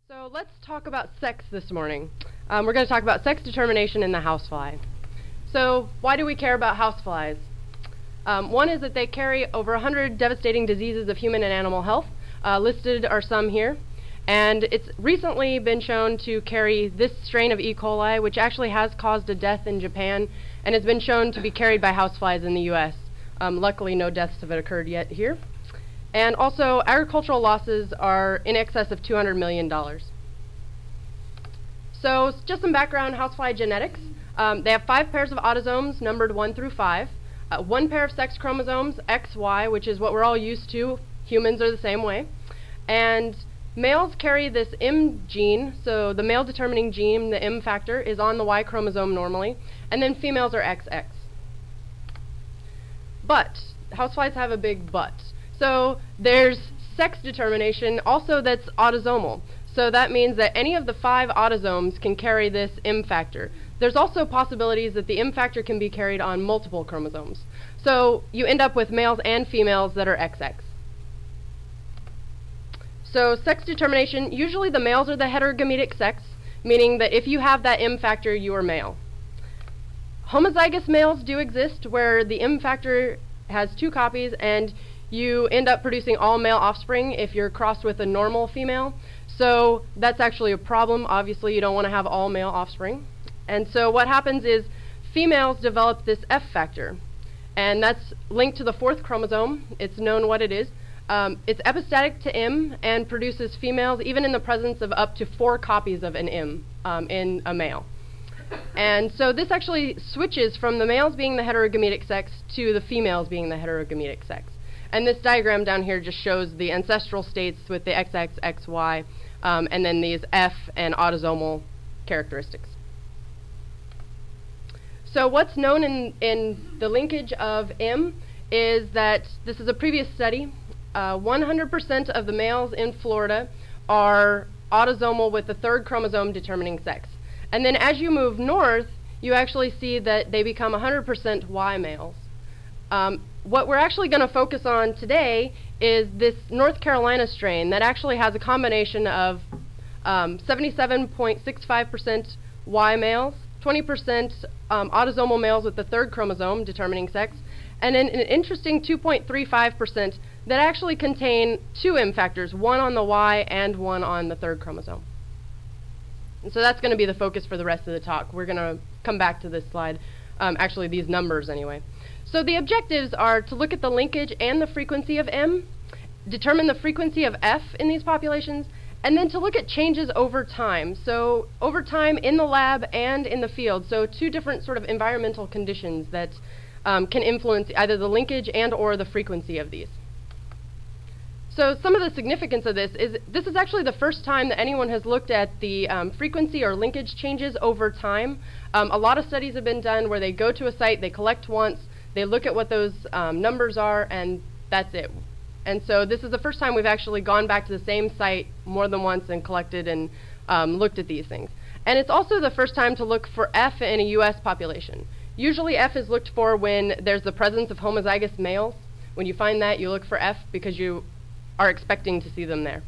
So let's talk about sex this morning. We're going to talk about sex determination in the housefly. So why do we care about houseflies? One is that they carry over 100 devastating diseases of human and animal health. Listed are some here. And it's recently been shown to carry this strain of E. coli, which actually has caused a death in Japan, and has been shown to be carried by houseflies in the U.S. Luckily, no deaths have occurred yet here. And also, agricultural losses are in excess of $200 million. So, just some background housefly genetics. They have 5 pairs of autosomes, numbered 1 through 5. 1 pair of sex chromosomes, XY, which is what we're all used to. Humans are the same way. And males carry this M gene, so the male determining gene, the M factor, is on the Y chromosome normally. And then females are XX. But, houseflies have a big but. So there's sex determination also that's autosomal. So that means that any of the 5 autosomes can carry this M factor. There's also possibilities that the M factor can be carried on multiple chromosomes. So you end up with males and females that are XX. So sex determination, usually the males are the heterogametic sex, meaning that if you have that M factor, you are male. Homozygous males do exist where the M factor has 2 copies and you end up producing all male offspring if you're crossed with a normal female. So that's actually a problem. Obviously, you don't want to have all male offspring. And so what happens is females develop this F factor. And that's linked to the 4th chromosome. It's known what it is. It's epistatic to M and produces females even in the presence of up to 4 copies of an M in a male. And so this actually switches from the males being the heterogametic sex to the females being the heterogametic sex. And this diagram down here just shows the ancestral states with the XX, XY, and then these F and autosomal characteristics. So what's known in the linkage of M is that this is a previous study. 100% of the males in Florida are autosomal with the 3rd chromosome determining sex. And then as you move north, you actually see that they become 100% Y males. What we're actually going to focus on today is this North Carolina strain that actually has a combination of 77.65% Y males, 20% autosomal males with the 3rd chromosome determining sex, and then an interesting 2.35% that actually contain 2 M factors, one on the Y and one on the 3rd chromosome. And so that's going to be the focus for the rest of the talk. We're going to come back to this slide, actually these numbers anyway. So the objectives are to look at the linkage and the frequency of M, determine the frequency of F in these populations, and then to look at changes over time. So over time in the lab and in the field. So 2 different sort of environmental conditions that can influence either the linkage and or the frequency of these. So some of the significance of this is actually the first time that anyone has looked at the frequency or linkage changes over time. A lot of studies have been done where they go to a site, they collect once, they look at what those numbers are, and that's it. And so this is the first time we've actually gone back to the same site more than once and collected and looked at these things. And it's also the first time to look for F in a U.S. population. Usually F is looked for when there's the presence of homozygous males. When you find that, you look for F because you are expecting to see them there.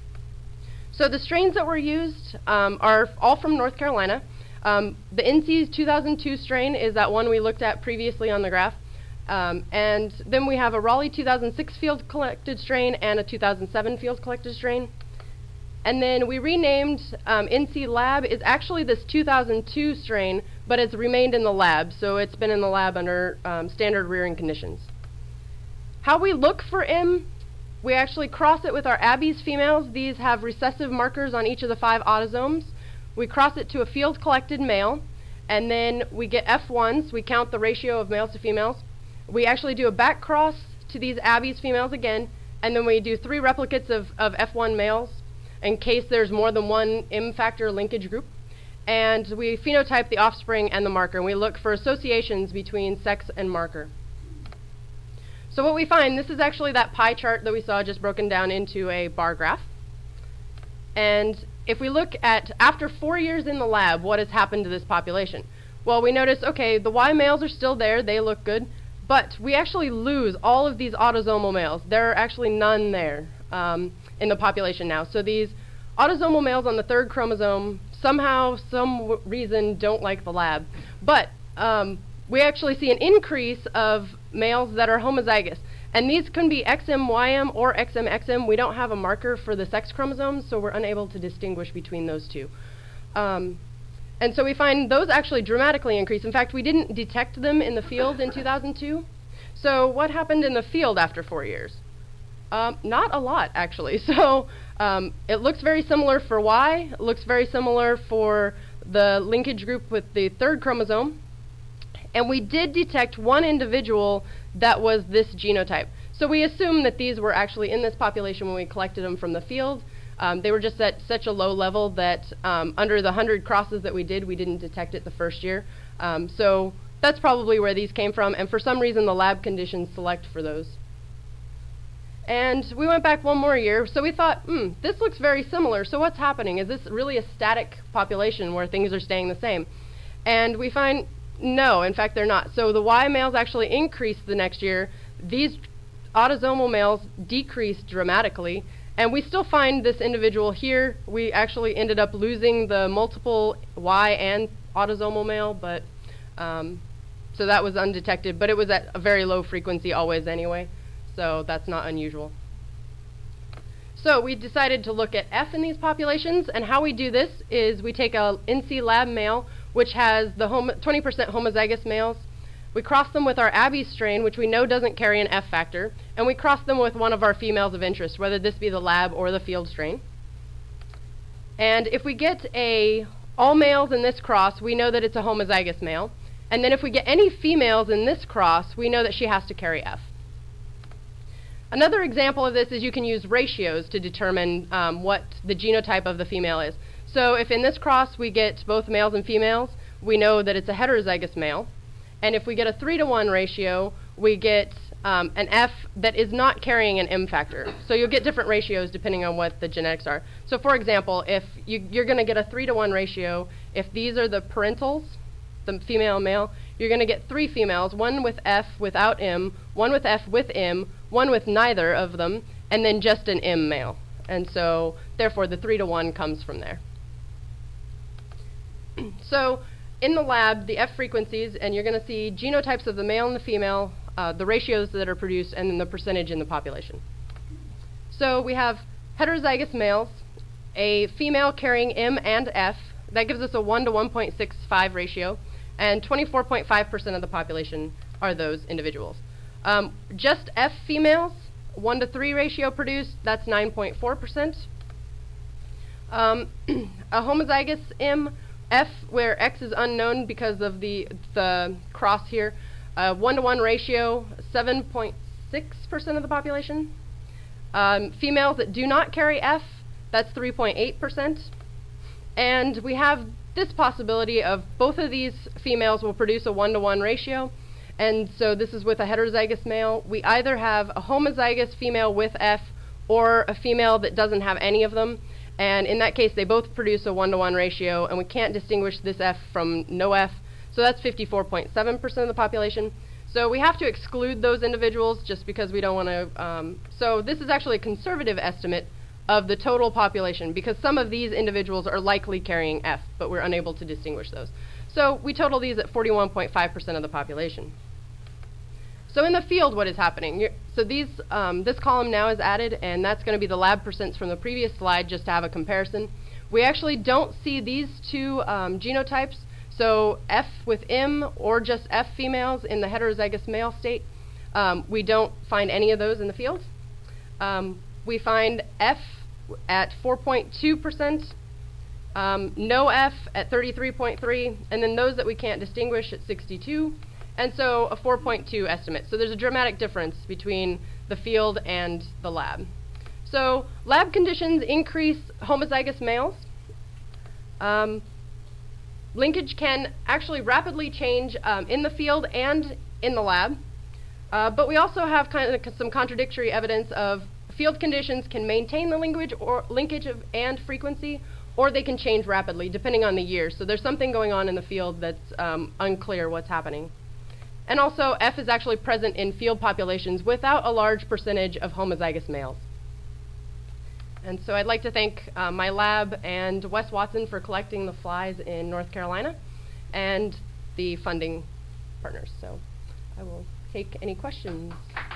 So the strains that were used are all from North Carolina. The NC 2002 strain is that one we looked at previously on the graph. And then we have a Raleigh 2006 field collected strain and a 2007 field collected strain. And then we renamed NC Lab is actually this 2002 strain, but it's remained in the lab. So it's been in the lab under standard rearing conditions. How we look for M, we actually cross it with our Abies females. These have recessive markers on each of the 5 autosomes. We cross it to a field collected male, and then we get F1s. We count the ratio of males to females. We actually do a back cross to these Abies females again, and then we do 3 replicates of F1 males in case there's more than one M factor linkage group. And we phenotype the offspring and the marker, and we look for associations between sex and marker. So what we find, this is actually that pie chart that we saw just broken down into a bar graph. And if we look at, after 4 years in the lab, what has happened to this population? Well, we notice, okay, the Y males are still there, they look good, but we actually lose all of these autosomal males. There are actually none there in the population now. So these Autosomal males on the third chromosome somehow, some reason, don't like the lab. But we actually see an increase of males that are homozygous. And these can be XM-YM or XM-XM. We don't have a marker for the sex chromosomes, so we're unable to distinguish between those two. And so we find those actually dramatically increase. In fact, we didn't detect them in the field in 2002. So what happened in the field after 4 years? Not a lot, actually. So it looks very similar for Y. It looks very similar for the linkage group with the third chromosome. And we did detect one individual that was this genotype. So we assume that these were actually in this population when we collected them from the field. They were just at such a low level that under the 100 crosses that we did, we didn't detect it the first year. So that's probably where these came from. And for some reason, the lab conditions select for those. And we went back one more year. So we thought, this looks very similar. So what's happening? Is this really a static population where things are staying the same? And we find, no, in fact, they're not. So the Y males actually increased the next year. These autosomal males decreased dramatically. And we still find this individual here. We actually ended up losing the multiple Y and autosomal male, but so that was undetected. But it was at a very low frequency always anyway, so that's not unusual. So we decided to look at F in these populations, and how we do this is we take a NC lab male, which has the 20% homozygous males. We cross them with our Abbey strain, which we know doesn't carry an F factor, and we cross them with one of our females of interest, whether this be the lab or the field strain. And if we get all males in this cross, we know that it's a homozygous male. And then if we get any females in this cross, we know that she has to carry F. Another example of this is you can use ratios to determine what the genotype of the female is. So if in this cross we get both males and females, we know that it's a heterozygous male. And if we get a 3-to-1 ratio, we get an F that is not carrying an M factor. So you'll get different ratios depending on what the genetics are. So for example, if you're going to get a 3-to-1 ratio, if these are the parentals, the female and male, you're going to get 3 females, one with F without M, one with F with M, one with neither of them, and then just an M male. And so therefore the 3-to-1 comes from there. So in the lab, the F frequencies, and you're going to see genotypes of the male and the female, the ratios that are produced, and then the percentage in the population. So we have heterozygous males, a female carrying M and F. That gives us a 1 to 1.65 ratio, and 24.5% of the population are those individuals. Just F females, 1 to 3 ratio produced, that's 9.4%. A homozygous M, F, where X is unknown because of the cross here, 1 to 1 ratio, 7.6% of the population. Females that do not carry F, that's 3.8%. And we have this possibility of both of these females will produce a 1 to 1 ratio. And so this is with a heterozygous male. We either have a homozygous female with F or a female that doesn't have any of them. And in that case, they both produce a 1 to 1 ratio, and we can't distinguish this F from no F. So that's 54.7% of the population. So we have to exclude those individuals just because we don't want to. So this is actually a conservative estimate of the total population because some of these individuals are likely carrying F, but we're unable to distinguish those. So we total these at 41.5% of the population. So in the field, what is happening? So this column now is added, and that's going to be the lab percents from the previous slide just to have a comparison. We actually don't see these two genotypes, so F with M or just F females in the heterozygous male state. We don't find any of those in the field. We find F at 4.2%, no F at 33.3%, and then those that we can't distinguish at 62%. And so a 4.2 estimate. So there's a dramatic difference between the field and the lab. So lab conditions increase homozygous males. Linkage can actually rapidly change in the field and in the lab. But we also have kind of some contradictory evidence of field conditions can maintain the linkage and frequency, or they can change rapidly depending on the year. So there's something going on in the field that's unclear what's happening. And also, F is actually present in field populations without a large percentage of homozygous males. And so I'd like to thank my lab and Wes Watson for collecting the flies in North Carolina and the funding partners. So I will take any questions.